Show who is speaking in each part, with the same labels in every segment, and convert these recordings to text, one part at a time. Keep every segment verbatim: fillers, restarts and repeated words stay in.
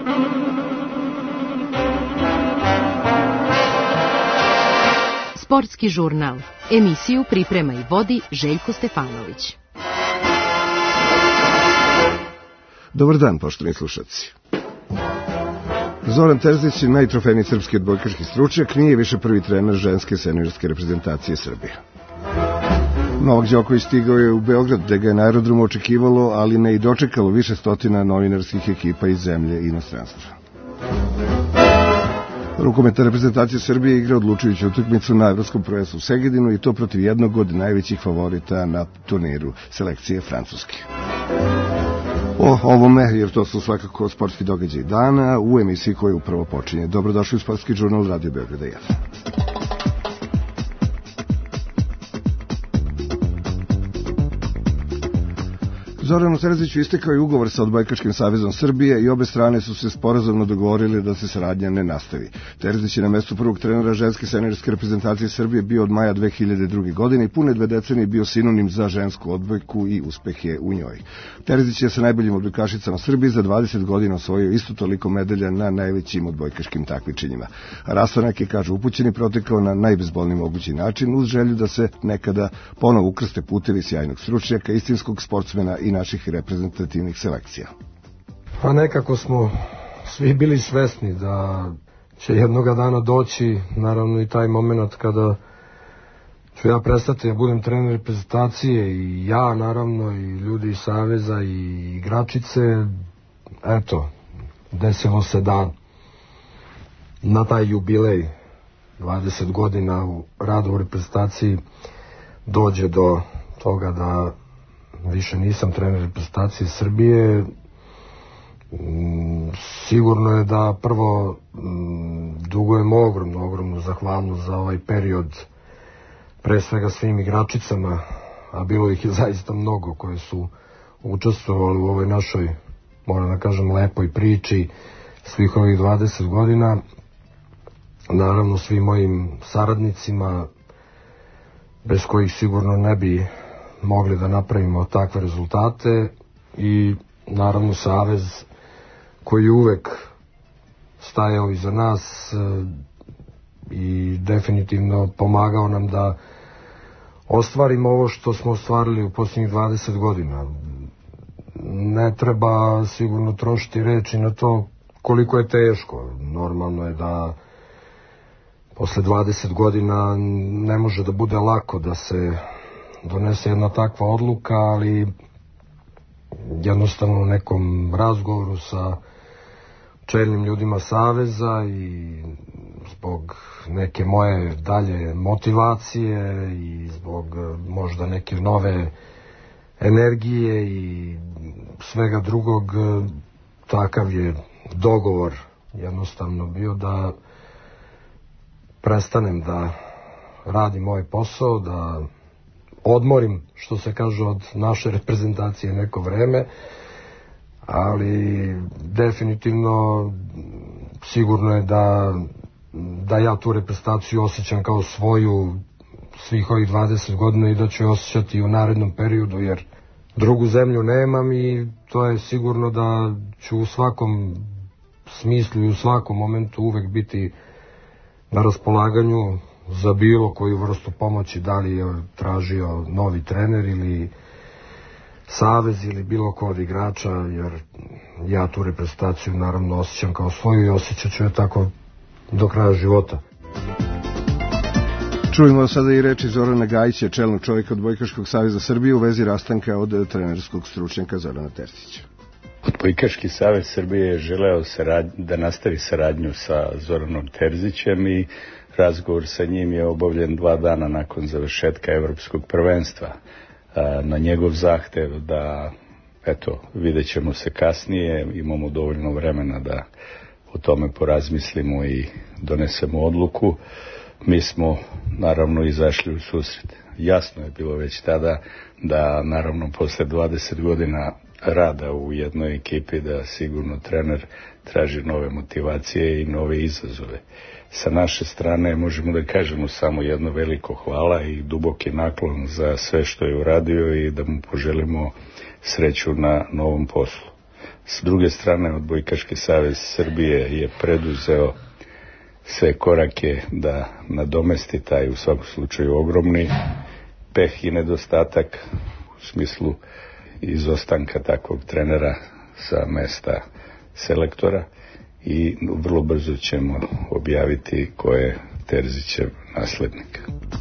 Speaker 1: Sportski žurnal. Emisiju priprema i vodi Željko Stefanović.
Speaker 2: Dobar dan, poštovani slušalci. Zoran Terzić, najtrofejniji srpski odbojkaški stručnjak, nije više prvi trener ženske seniorske reprezentacije Srbije. Novak Đoković stigao je u Beograd, gde ga je na aerodromu očekivalo, ali ne i dočekalo više stotina novinarskih ekipa iz zemlje i inostranstva. Rukometna reprezentacija Srbije igra odlučujuću utakmicu na evropskom prvenstvu u Segedinu i to protiv jednog od najvećih favorita na turniru, selekcije Francuske. O ovome, jer to su svakako sportski događaj dana, u emisiji koja upravo počinje. Dobrodošli u Sportski žurnal Radio Beograda jedan. Zoranu Terziću istekao je ugovor sa Odbojkaškim savezom Srbije i obe strane su se sporazumno dogovorili da se saradnja ne nastavi. Terzić je na mestu prvog trenera ženske seniorske reprezentacije Srbije bio od maja dve hiljade druge. godine i pune dve decenije bio sinonim za žensku odbojku i uspehe u njoj. Terzić je sa najboljim odbojkašicama Srbije za dvadeset godina osvojio isto toliko medalja na najvećim odbojkaškim takmičenjima. Rastanak je, kažu upućeni, protekao na najbezbolniji mogući način uz želju da se nekada ponovo ukrste putevi sjajnog stručnjaka, istinskog sportsmena i naših reprezentativnih selekcija.
Speaker 3: Pa nekako smo svi bili svesni da će jednoga dana doći, naravno i taj moment kada ću ja prestati da budem trener reprezentacije i ja naravno i ljudi iz saveza i igračice. Eto, desilo se da na taj jubilej dvadeset godina u radu u reprezentaciji dođe do toga da više nisam trener reprezentacije Srbije. Sigurno je da prvo dugujem ogromnu, ogromnu zahvalnost za ovaj period, pre svega svim igračicama, a bilo ih je zaista mnogo koje su učestvovali u ovoj našoj, moram da kažem, lepoj priči svih ovih dvadeset godina. Naravno svim mojim saradnicima, bez kojih sigurno ne bi mogli da napravimo takve rezultate, i naravno savez koji uvek stajao iza nas i definitivno pomagao nam da ostvarimo ovo što smo ostvarili u posljednjih dvadeset godina. Ne treba sigurno trošiti reči na to koliko je teško. Normalno je da posle dvadeset godina ne može da bude lako da se donese jedna takva odluka, ali jednostavno u nekom razgovoru sa čelnim ljudima saveza i zbog neke moje dalje motivacije i zbog možda neke nove energije i svega drugog, takav je dogovor jednostavno bio da prestanem da radim ovaj posao, da odmorim, što se kaže, od naše reprezentacije neko vreme, ali definitivno sigurno je da, da ja tu reprezentaciju osjećam kao svoju svih ovih dvadeset godina i da ću je osjećati u narednom periodu, jer drugu zemlju nemam i to je sigurno da ću u svakom smislu i u svakom momentu uvek biti na raspolaganju za bilo koju vrstu pomoći, da li je tražio novi trener ili savez ili bilo ko od igrača, jer ja tu reprezentaciju naravno osjećam kao svoju i osjećat ću je tako do kraja života.
Speaker 2: Čujemo sada i reči Zorana Gajića, čelnog čovjeka Odbojkaškog saveza Srbije, u vezi rastanka od trenerskog stručnjaka Zorana Terzića.
Speaker 4: Odbojkaški savez Srbije je želeo sarad... da nastavi saradnju sa Zoranom Terzićem i razgovor sa njim je obavljen dva dana nakon završetka evropskog prvenstva. Na njegov zahtev da, eto, vidjet ćemo se kasnije, imamo dovoljno vremena da o tome porazmislimo i donesemo odluku. Mi smo naravno izašli u susret. Jasno je bilo već tada da naravno posle dvadeset godina rada u jednoj ekipi da sigurno trener traži nove motivacije i nove izazove. Sa naše strane možemo da kažemo samo jedno veliko hvala i duboki naklon za sve što je uradio i da mu poželimo sreću na novom poslu. S druge strane, Odbojkaški savez Srbije je preduzeo sve korake da nadomesti taj u svakom slučaju ogromni peh i nedostatak u smislu izostanka takvog trenera sa mesta selektora i vrlo brzo ćemo objaviti ko je Terzićev naslednik.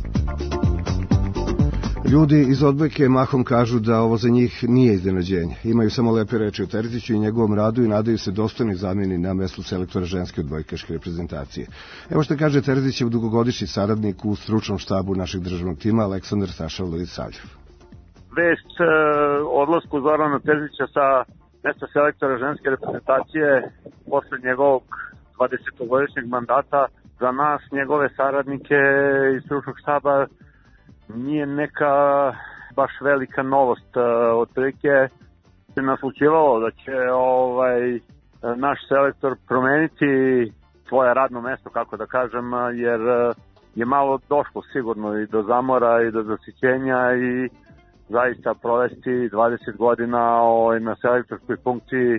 Speaker 2: Ljudi iz odbojke mahom kažu da ovo za njih nije iznenađenje. Imaju samo lepe reči o Terziću i njegovom radu i nadaju se dostojnoj zamjeni na mestu selektora ženske odbojkaške reprezentacije. Evo što kaže Terzićev dugogodišnji saradnik u stručnom štabu našeg državnog tima Aleksandar Saša Vladisavljev.
Speaker 5: Vest e, odlasku Zorana Terzića sa mesta selektora ženske reprezentacije posle njegovog dvadesetogodišnjeg mandata za nas, njegove saradnike iz stručnog štaba, nije neka baš velika novost. Otprilike se naslučivalo da će ovaj naš selektor promeniti svoje radno mesto, kako da kažem, jer je malo došlo sigurno i do zamora i do zasićenja i zaista provesti dvadeset godina ovaj, na selektorskoj funkciji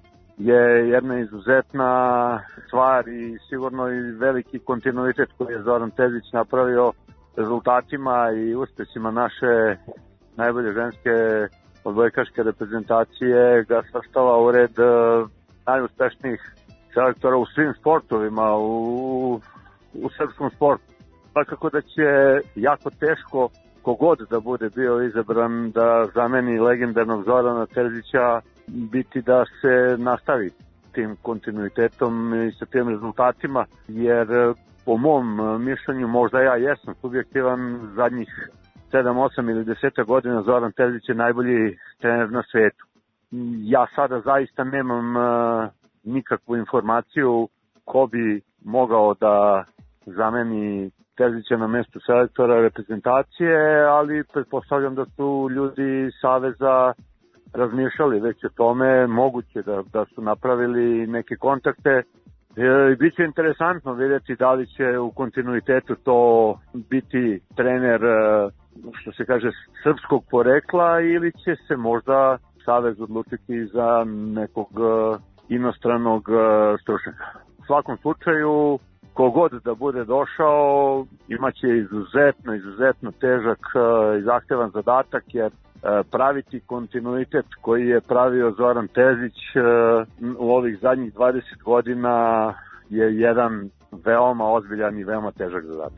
Speaker 5: je jedna izuzetna stvar i sigurno i veliki kontinuitet koji je Zoran Terzić napravio rezultatima i uspesima naše najbolje ženske odbojkaške reprezentacije ga svrstava u red najuspešnijih selektora u svim sportovima, u, u srpskom sportu. Svakako da će jako teško kogod da bude bio izabran da zameni legendarnog Zorana Terzića biti da se nastavi tim kontinuitetom i sa tim rezultatima, jer po mom mišljenju, možda ja jesam subjektivan, zadnjih sedam, osam ili deset godina Zoran Terzić je najbolji trener na svetu. Ja sada zaista nemam uh, nikakvu informaciju ko bi mogao da zameni Terzića na mestu selektora reprezentacije, ali pretpostavljam da su ljudi Saveza razmišljali već o tome, moguće da, da su napravili neke kontakte. E, biće interesantno vidjeti da li će u kontinuitetu to biti trener, što se kaže, srpskog porekla ili će se možda Savez odlučiti za nekog inostranog stručnjaka. U svakom slučaju, kogod da bude došao, imaće izuzetno, izuzetno težak i zahtevan zadatak, jer praviti kontinuitet koji je pravio Zoran Terzić u ovih zadnjih dvadeset godina je jedan veoma ozbiljan i veoma težak zadatak.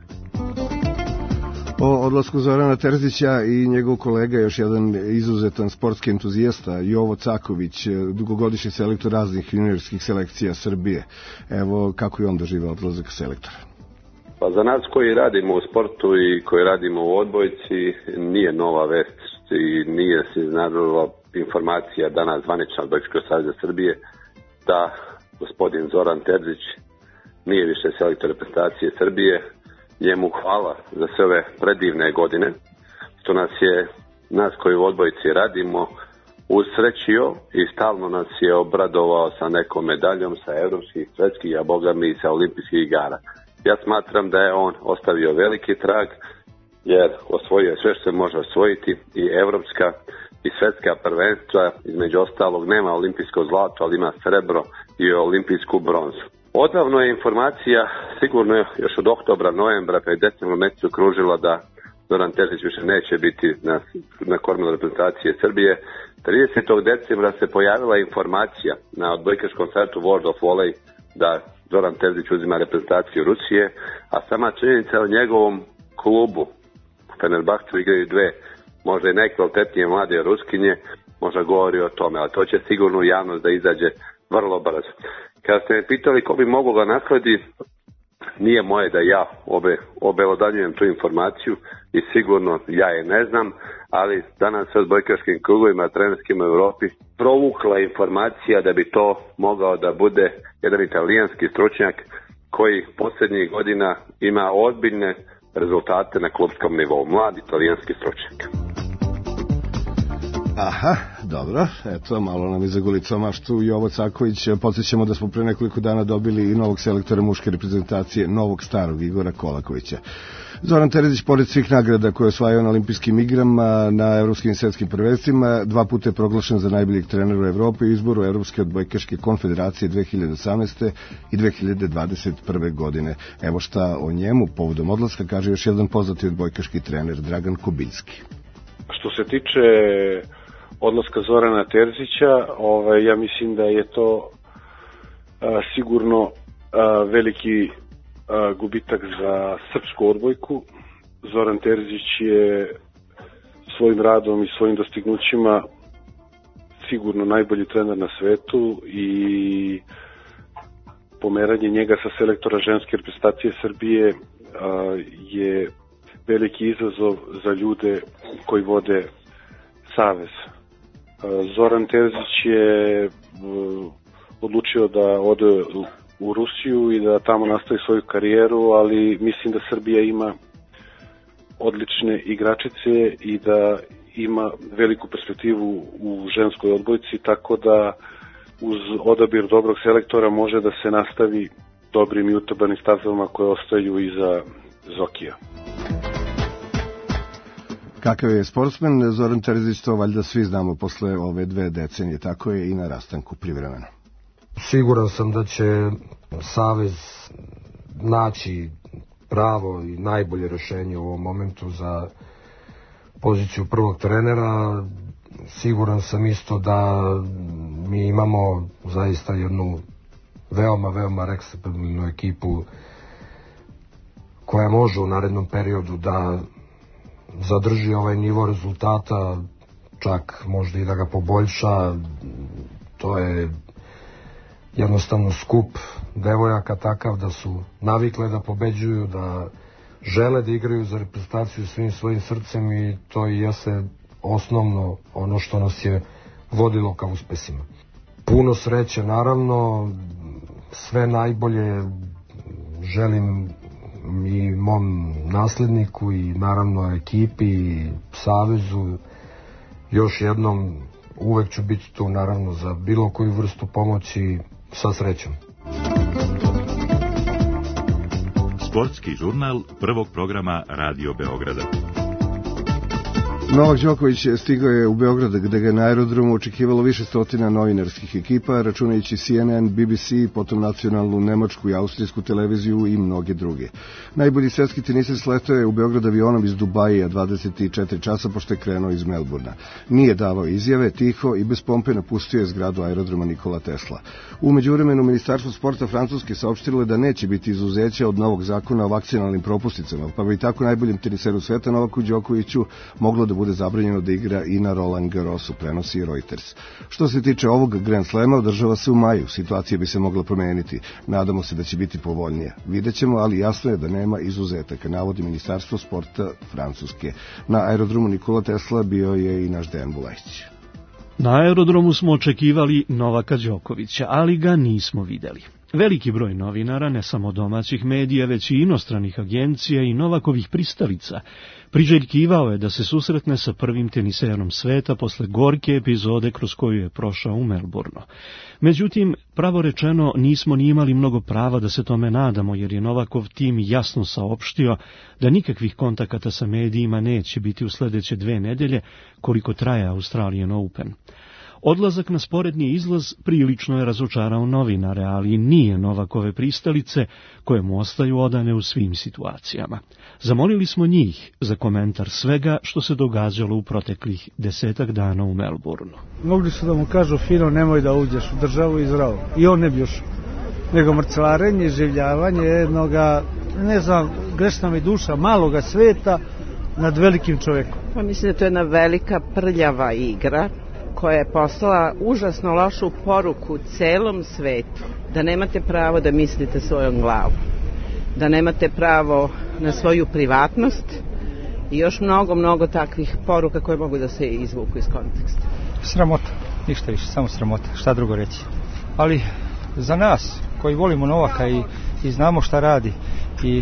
Speaker 2: O odlasku Zorana Terzića i njegov kolega, još jedan izuzetan sportski entuzijasta, Jovo Caković, dugogodišnji selektor raznih juniorskih selekcija Srbije. Evo kako je on doživao odlazak selektora.
Speaker 6: Pa za nas koji radimo u sportu i koji radimo u odbojci nije nova vest i nije se iznenadila informacija danas zvanična Odbojkaškog saveza Srbije da gospodin Zoran Terzić nije više selektor reprezentacije Srbije. Njemu hvala za sve ove predivne godine što nas je, nas koji u odbojci radimo, usrećio i stalno nas je obradovao sa nekom medaljom sa evropskih, svetskih, a boga mi i sa olimpijskih igara. Ja smatram da je on ostavio veliki trag, jer osvojio je sve što se može osvojiti, i evropska i svetska prvenstva, između ostalog nema olimpijsko zlato, ali ima srebro i olimpijsku bronzu. Odavno je informacija, sigurno još od oktobra, novembra, pa je decembra mjesecu kružila da Zoran Terzić više neće biti na, na kormilu reprezentacije Srbije. tridesetog decembra se pojavila informacija na odbojkaškom sajtu World of Volley da Zoran Terzić uzima reprezentaciju Rusije, a sama činjenica o njegovom klubu Fenerbahču igraju dve možda i najkvalitetnije mlade Ruskinje, možda govori o tome, ali to će sigurno u javnost da izađe vrlo brzo. Kada ste me pitali ko bi mogao ga nasledi, nije moje da ja obe, obelodanjujem tu informaciju i sigurno ja je ne znam, ali danas se odbojkaškim krugovima trenerskim u Europi provukla informacija da bi to mogao da bude jedan italijanski stručnjak koji posljednjih godina ima ozbiljne rezultate na klubskom nivou, mlad italijanski stručnjak.
Speaker 2: Aha, dobro, eto, malo nam je zagulicao maštu Jovo Caković. Podsjećamo da smo pre nekoliko dana dobili i novog selektora muške reprezentacije, novog starog Igora Kolakovića. Zoran Terzić, pored svih nagrada koje je osvajao na olimpijskim igrama, na evropskim i svetskim prvenstvima, dva puta je proglašen za najboljeg trenera u Evropi u izboru Evropske odbojkaške konfederacije dve hiljade osamnaeste. i dve hiljade dvadeset prve. godine. Evo šta o njemu povodom odlaska kaže još jedan poznati odbojkaški trener, Dragan Kobiljski.
Speaker 7: Što se tiče odlaska Zorana Terzića, ovaj, ja mislim da je to a, sigurno a, veliki a, gubitak za srpsku odbojku. Zoran Terzić je svojim radom i svojim dostignućima sigurno najbolji trener na svetu i pomeranje njega sa selektora ženske reprezentacije Srbije a, je veliki izazov za ljude koji vode savez. Zoran Terzić je odlučio da ode u Rusiju i da tamo nastavi svoju karijeru, ali mislim da Srbija ima odlične igračice i da ima veliku perspektivu u ženskoj odbojci, tako da uz odabir dobrog selektora može da se nastavi dobrim i utrbanim stazama koje ostaju iza Zokija.
Speaker 2: Kakav je sportsmen Zoran Terzić, to valjda svi znamo posle ove dve decenije, tako je i na rastanku privremeno.
Speaker 3: Siguran sam da će savez naći pravo i najbolje rešenje u ovom momentu za poziciju prvog trenera. Siguran sam isto da mi imamo zaista jednu veoma, veoma respektabilnu ekipu koja može u narednom periodu da zadrži ovaj nivo rezultata, čak možda i da ga poboljša. To je jednostavno skup devojaka takav da su navikle da pobeđuju, da žele da igraju za reprezentaciju svim svojim srcem i to i jeste osnovno ono što nas je vodilo ka uspesima. Puno sreće, naravno, sve najbolje želim i mom nasledniku i naravno ekipi i savezu. Još jednom, uvek ću biti tu naravno za bilo koju vrstu pomoći, sa srećom.
Speaker 8: Sportski žurnal prvog programa Radio Beograda.
Speaker 2: Novak Đoković stigao je u Beograd gde ga je na aerodromu očekivalo više stotina novinarskih ekipa, računajući C N N, B B C, potom nacionalnu nemačku i austrijsku televiziju i mnoge druge. Najbolji svetski teniser sletao je u Beograd avionom iz Dubaija dvadeset četiri časa pošto je krenuo iz Melburna. Nije davao izjave, tiho i bez pompe napustio je zgradu aerodroma Nikola Tesla. U međuvremenu Ministarstvo sporta Francuske saopštilo je da neće biti izuzeća od novog zakona o vakcinalnim propusticama, pa bi tako najboljem teniseru sveta Novaku Đokoviću moglo da bude zabranjeno da igra i na Roland Garrosu, prenosi Reuters. Što se tiče ovog Grand Slema, održava se u maju. Situacija bi se mogla promeniti. Nadamo se da će biti povoljnija. Videćemo, ali jasno je da nema izuzetaka, navodi Ministarstvo sporta Francuske. Na aerodromu Nikola Tesla bio je i naš Dejan Bulajić.
Speaker 9: Na aerodromu smo očekivali Novaka Đokovića, ali ga nismo videli. Veliki broj novinara, ne samo domaćih medija, već i inostranih agencija i Novakovih pristalica, priželjkivao je da se susretne sa prvim teniserom sveta posle gorke epizode kroz koju je prošao u Melbournu. Međutim, pravo rečeno, nismo ni imali mnogo prava da se tome nadamo, jer je Novakov tim jasno saopštio da nikakvih kontakata sa medijima neće biti u sledeće dve nedelje, koliko traje Australian Open. Odlazak na sporedni izlaz prilično je razočarao novinare, ali nije Novakove pristalice koje mu ostaju odane u svim situacijama. Zamolili smo njih za komentar svega što se događalo u proteklih desetak dana u Melbournu.
Speaker 10: Mogli su da mu kažu fino, nemoj da uđeš u državu i zdravo. I on ne bi još. Nego mrcvarenje, življavanje jednoga, ne znam, grešna mi duša, maloga sveta nad velikim čovekom.
Speaker 11: Pa mislim da to je jedna velika prljava igra koja je poslala užasno lošu poruku celom svetu, da nemate pravo da mislite svojom glavom, da nemate pravo na svoju privatnost i još mnogo, mnogo takvih poruka koje mogu da se izvuku iz konteksta.
Speaker 12: Sramota, ništa više, samo sramota, šta drugo reći. Ali za nas koji volimo Novaka i, i znamo šta radi i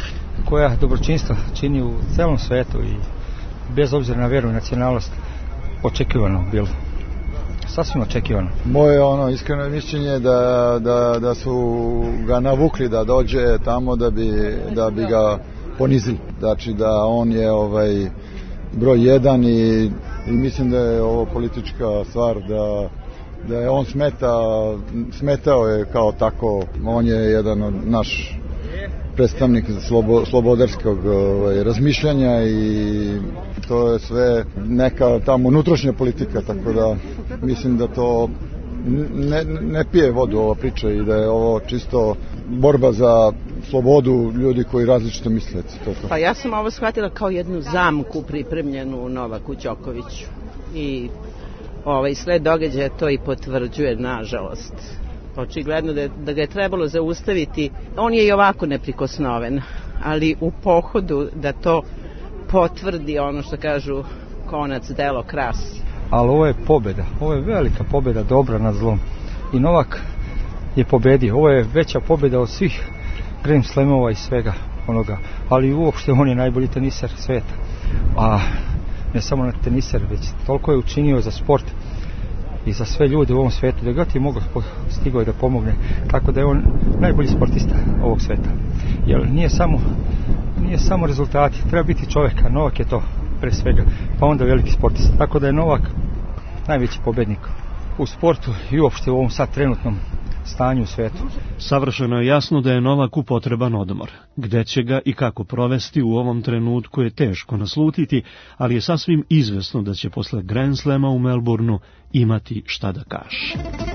Speaker 12: koja dobročinstva čini u celom svetu i bez obzira na veru i nacionalnost, očekivano bilo. Sasvim očekivano.
Speaker 13: Moje ono iskreno mišljenje da, da, da su ga navukli da dođe tamo da bi, da bi ga ponizili. Znači da on je ovaj broj jedan i, i mislim da je ovo politička stvar, da, da je on smeta, smetao je kao tako, on je jedan od naš predstavnik slobo, slobodarskog ovaj, razmišljanja i to je sve neka tamo unutrašnja politika, tako da mislim da to ne, ne pije vodu ova priča i da je ovo čisto borba za slobodu ljudi koji različito misle. To, to.
Speaker 11: Pa ja sam ovo shvatila kao jednu zamku pripremljenu Novaku Đokoviću i ovaj, sve događaje to i potvrđuje, nažalost. Očigledno da, da ga je trebalo zaustaviti. On je i ovako neprikosnoven, ali u pohodu da to potvrdi ono što kažu konac delo krasi.
Speaker 12: Ali ovo je pobjeda, ovo je velika pobjeda, dobra nad zlom. I Novak je pobedio, ovo je veća pobjeda od svih Grand Slamova i svega onoga. Ali uopšte on je najbolji teniser sveta. A ne samo na teniser, već toliko je učinio za sport i za sve ljude u ovom svetu, da god je mogo stigao da pomogne, tako da je on najbolji sportista ovog sveta. Jer nije samo, nije samo rezultati, treba biti čovjek, a Novak je to pre svega, pa onda veliki sportista. Tako da je Novak najveći pobednik u sportu i uopšte u ovom sad trenutnom stanju u svetu.
Speaker 9: Savršeno je jasno da je Novaku potreban odmor. Gde će ga i kako provesti u ovom trenutku je teško naslutiti, ali je sasvim izvesno da će posle Grand Slema u Melbourneu imati šta da kaže.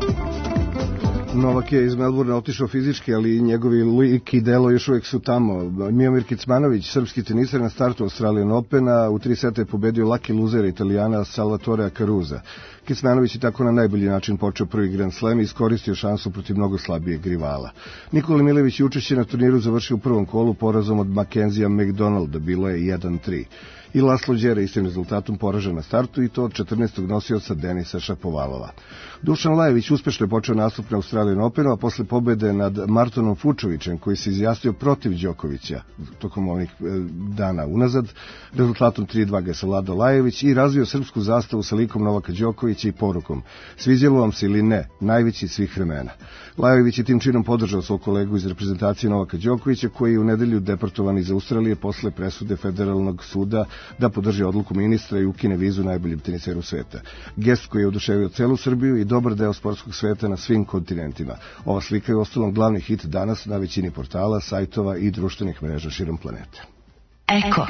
Speaker 2: Novak je iz Melbourna otišao fizički, ali njegovi lik i delo još uvijek su tamo. Miomir Kecmanović, srpski teniser na startu Australian Opena, u tri seta je pobedio laki luzer Italijana Salvatorea Caruza. Kecmanović je tako na najbolji način počeo prvi Grand Slam i iskoristio šansu protiv mnogo slabijeg rivala. Nikola Milević je učešće na turniru završio u prvom kolu porazom od Mackenzija McDonalda, bilo je jedan tri. I Laslo Đere istim rezultatom poražen na startu i to od četrnaestog nosioca Denisa Šapovalova. Dušan Lajević uspešno je počeo nastup na Australian Openu, a posle pobede nad Martonom Fučovićem, koji se izjasnio protiv Đokovića tokom ovih dana unazad, rezultatom tri dva ga je savladao Lajević i razvio srpsku zastavu sa likom Novaka Đokovića i porukom: sviđalo vam se ili ne, najveći svih vremena. Lajević je tim činom podržao svog kolegu iz reprezentacije Novaka Đokovića, koji je u nedelju deportovan iz Australije posle presude Federalnog suda da podrži odluku ministra i ukine vizu najboljem teniseru sveta. Gest koji je oduševio celu Srbiju i dobar deo sportskog sveta na svim kontinentima. Ova slika je ostalom glavni hit danas na većini portala, sajtova i društvenih mreža širom planete.
Speaker 14: Eko.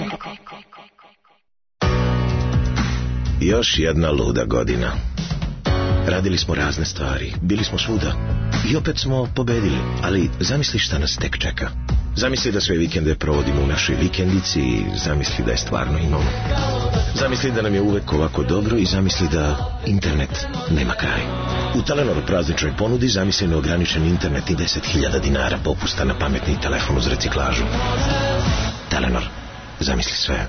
Speaker 14: Još jedna luda godina. Radili smo razne stvari, bili smo svuda i opet smo pobedili, ali zamisli šta nas tek čeka. Zamisli da sve vikende provodimo u našoj vikendici i zamisli da je stvarno imamo. Zamisli da nam je uvek ovako dobro i zamisli da internet nema kraj. U Telenoru prazničnoj ponudi zamisli neograničen internet i deset hiljada dinara popusta na pametni telefon uz reciklažu. Telenor, zamisli sve.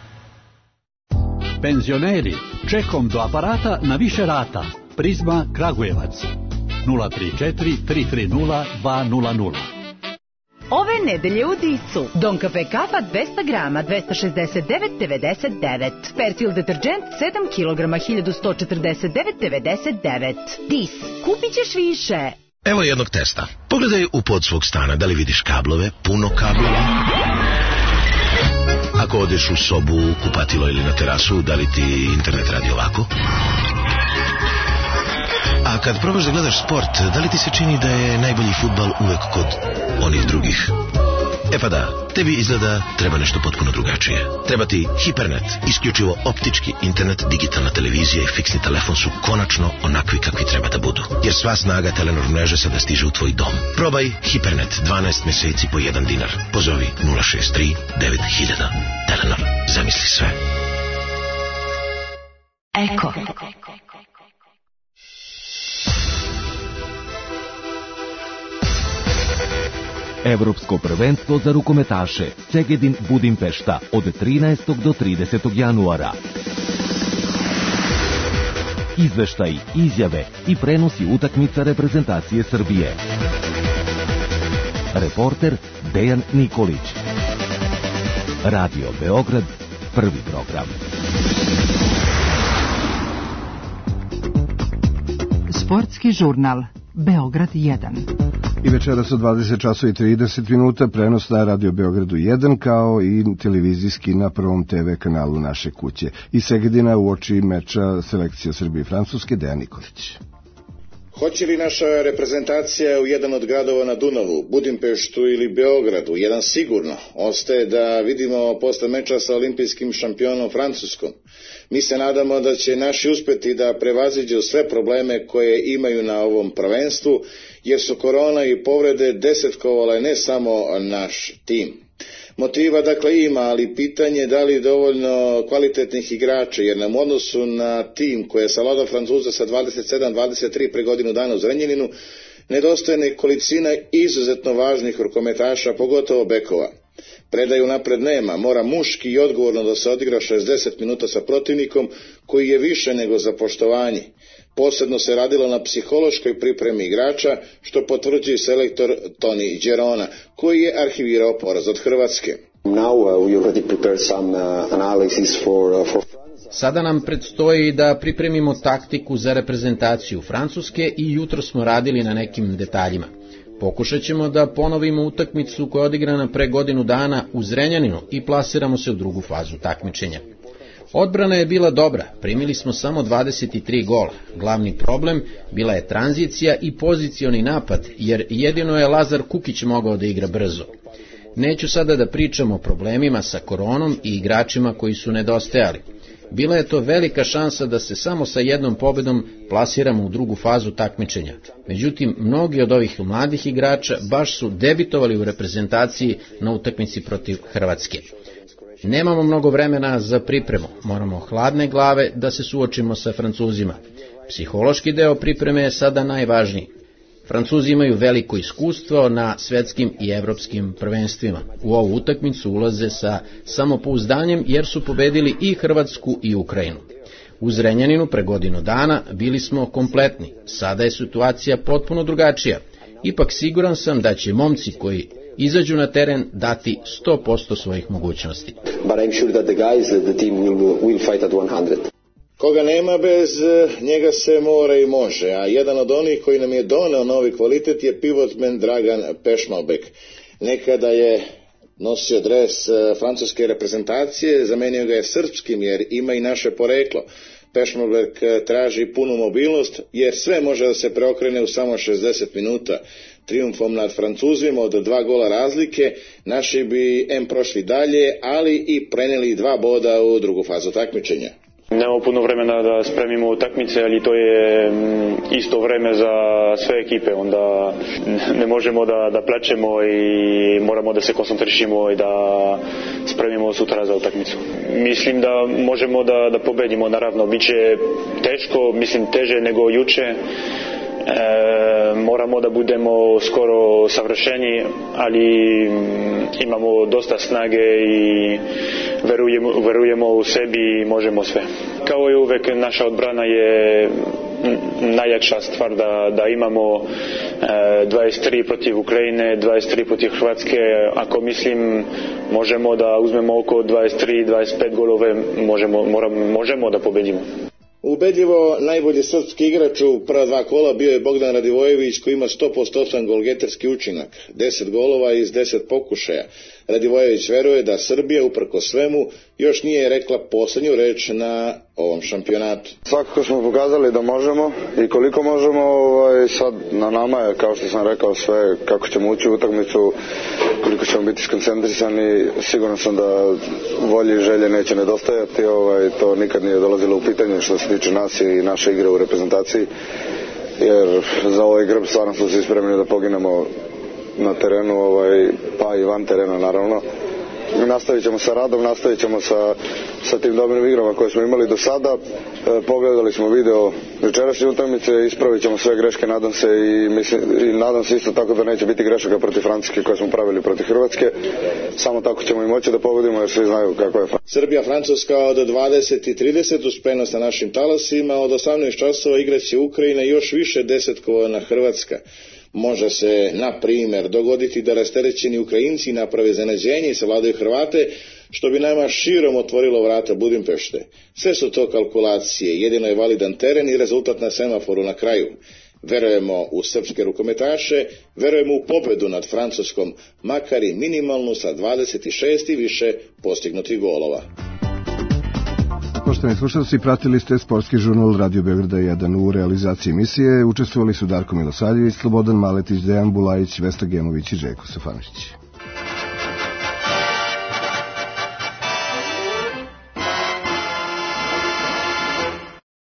Speaker 15: Penzioneri, čekom do aparata na više rata. Prizma Kragujevac nula tri četiri tri tri nula dva nula nula.
Speaker 16: Ove nedelje u Disu Don Kafe kafa dvesta grama dvesta šezdeset devet devedeset devet. Persil deterđent sedam kilograma hiljadu sto četrdeset devet devedeset devet. Dis, kupit ćeš više.
Speaker 14: Evo jednog testa. Pogledaj u pod svog stana, da li vidiš kablove, puno kablova. Ako odeš u sobu, kupatilo ili na terasu, da li ti internet radi ovako? A kad probaš da gledaš sport, da li ti se čini da je najbolji fudbal uvek kod onih drugih? E pa da, tebi izgleda treba nešto potpuno drugačije. Treba ti Hipernet, isključivo optički internet, digitalna televizija i fiksni telefon su konačno onakvi kakvi treba da budu. Jer sva snaga Telenor mreže sada stiže u tvoj dom. Probaj Hipernet, dvanaest meseci po jedan dinar. Pozovi nula šest tri devet hiljada. Telenor, zamisli sve.
Speaker 16: Eko.
Speaker 17: Evropsko prvenstvo za rukometaše Segedin Budimpešta od trinaestog do tridesetog januara. Izveštaji, izjave i prenosi utakmica reprezentacije Srbije. Reporter Dejan Nikolić. Radio Beograd, prvi program.
Speaker 1: Sportski žurnal Beograd jedan.
Speaker 2: I večeras od dvadeset časova i trideset minuta prenos na Radio Beogradu jedan kao i televizijski na prvom te ve kanalu naše kuće. Iz Segedina uoči meča selekcija Srbije i Francuske Dejan Nikolić.
Speaker 18: Hoće li naša reprezentacija u jedan od gradova na Dunavu, Budimpeštu ili Beogradu? Jedan sigurno. Ostaje da vidimo posle meča sa olimpijskim šampionom Francuskom. Mi se nadamo da će naši uspeti da prevaziđu sve probleme koje imaju na ovom prvenstvu, jer su korona i povrede desetkovale ne samo naš tim. Motiva dakle ima, ali pitanje da li dovoljno kvalitetnih igrača, jer nam u odnosu na tim koje je savladao Francuza sa dvadeset sedam dvadeset tri pre godinu dana u Zrenjaninu, nedostaje nekolicina izuzetno važnih rukometaša, pogotovo bekova. Predaju napred nema, mora muški i odgovorno da se odigra šezdeset minuta sa protivnikom koji je više nego za poštovanje. Posebno se radilo na psihološkoj pripremi igrača, što potvrđuje selektor Toni Đerona, koji je arhivirao poraz od Hrvatske.
Speaker 19: Sada nam predstoji da pripremimo taktiku za reprezentaciju Francuske i jutro smo radili na nekim detaljima. Pokušat ćemo da ponovimo utakmicu koja je odigrana pre godinu dana u Zrenjaninu i plasiramo se u drugu fazu takmičenja. Odbrana je bila dobra, primili smo samo dvadeset tri gola. Glavni problem bila je tranzicija i pozicioni napad, jer jedino je Lazar Kukić mogao da igra brzo. Neću sada da pričam o problemima sa koronom i igračima koji su nedostajali. Bila je to velika šansa da se samo sa jednom pobedom plasiramo u drugu fazu takmičenja. Međutim, mnogi od ovih mladih igrača baš su debitovali u reprezentaciji na utakmici protiv Hrvatske. Nemamo mnogo vremena za pripremu, moramo hladne glave da se suočimo sa Francuzima. Psihološki deo pripreme je sada najvažniji. Francuzi imaju veliko iskustvo na svetskim i evropskim prvenstvima. U ovu utakmicu ulaze sa samopouzdanjem jer su pobedili i Hrvatsku i Ukrajinu. U Zrenjaninu pre godinu dana bili smo kompletni, sada je situacija potpuno drugačija. Ipak siguran sam da će momci koji izađu na teren dati sto posto svojih mogućnosti.
Speaker 18: Koga nema, bez njega se mora i može, a jedan od onih koji nam je doneo novi kvalitet je pivotmen Dragan Pešmalbek. Nekada je nosio dres francuske reprezentacije, zamenio ga je srpskim jer ima i naše poreklo. Pešmalbek traži punu mobilnost jer sve može da se preokrene u samo šezdeset minuta. Trijumfom nad Francuzima od dva gola razlike, naši bi em prošli dalje, ali i preneli dva boda u drugu fazu takmičenja.
Speaker 20: Nemamo puno vremena da spremimo utakmice, ali to je isto vreme za sve ekipe, onda ne možemo da, da plačemo i moramo da se koncentrišimo i da spremimo sutra za utakmicu. Mislim da možemo da, da pobedimo, naravno, bit će teško, mislim teže nego juče. E, moramo da budemo skoro savršeni, ali imamo dosta snage i verujemo, verujemo u sebi i možemo sve. Kao i uvek, naša odbrana je najjača stvar, da, da imamo e, dvadeset tri protiv Ukrajine, dvadeset tri protiv Hrvatske. Ako mislim možemo da uzmemo oko dvadeset tri dvadeset pet golove, možemo, moramo, možemo da pobedimo.
Speaker 18: Ubedljivo najbolji srpski igrač u prva dva kola bio je Bogdan Radivojević, koji ima sto posto golgeterski učinak, deset golova iz deset pokušaja. Radivojević veruje da Srbija, uprko svemu, još nije rekla poslednju reč na ovom šampionatu.
Speaker 13: Svakako smo pokazali da možemo i koliko možemo, ovaj, sad na nama je, kao što sam rekao, sve kako ćemo ući u utakmicu, koliko ćemo biti skoncentrisani. Siguran sam da volje i želje neće nedostajati, ovaj, to nikad nije dolazilo u pitanje što se tiče nas i naše igre u reprezentaciji, jer za ovaj grb stvarno smo se spremni da poginemo na terenu, ovaj, pa i van terena naravno. Nastavit ćemo sa radom, nastavit ćemo sa, sa tim dobrim igrama koje smo imali do sada. E, pogledali smo video večerašnje utakmice, ispravit ćemo sve greške, nadam se i, mislim, i nadam se isto tako da neće biti grešaka protiv Francuske koje smo pravili protiv Hrvatske. Samo tako ćemo i moći da pobedimo jer svi znaju kako je Francuska.
Speaker 18: Srbija Francuska od dvadeset i trideset uz prenos na našim talasima, od osamnaest časova igraće Ukrajina i još više desetkovana Hrvatska. Može se, na primjer, dogoditi da rasterećeni Ukrajinci naprave iznenađenje i savladaju Hrvate, što bi nama širom otvorilo vrata Budimpešte. Sve su to kalkulacije, jedino je validan teren i rezultat na semaforu na kraju. Verujemo u srpske rukometaše, verujemo u pobedu nad Francuskom, makar i minimalnu sa dvadeset šest i više postignutih golova.
Speaker 2: Poštovani slušalci, pratili ste sportski žurnal Radio Beograda jedan. U realizaciji emisije učestvovali su Darko Milosavljević, Slobodan Maletić, Dejan Bulajić, Vesta Gemović i Željko Stefanović.